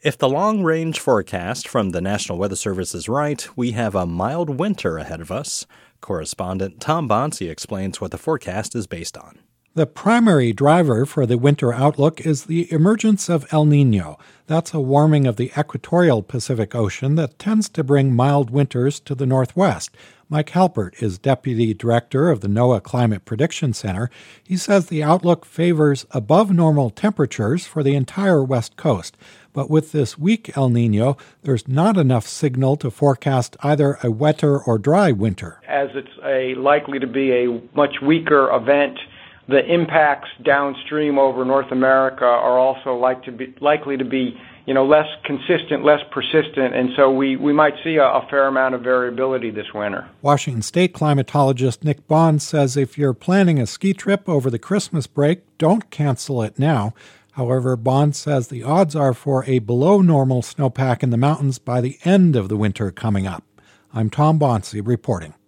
If the long-range forecast from the National Weather Service is right, we have a mild winter ahead of us. Correspondent Tom Bonsi explains what the forecast is based on. The primary driver for the winter outlook is the emergence of El Niño. That's a warming of the equatorial Pacific Ocean that tends to bring mild winters to the northwest. Mike Halpert is deputy director of the NOAA Climate Prediction Center. He says the outlook favors above normal temperatures for the entire west coast. But with this weak El Niño, there's not enough signal to forecast either a wetter or dry winter. As it's likely to be a much weaker event, the impacts downstream over North America are also likely to be less consistent, less persistent, and so we might see a fair amount of variability this winter. Washington State climatologist Nick Bond says if you're planning a ski trip over the Christmas break, don't cancel it now. However, Bond says the odds are for a below-normal snowpack in the mountains by the end of the winter coming up. I'm Tom Bonsi reporting.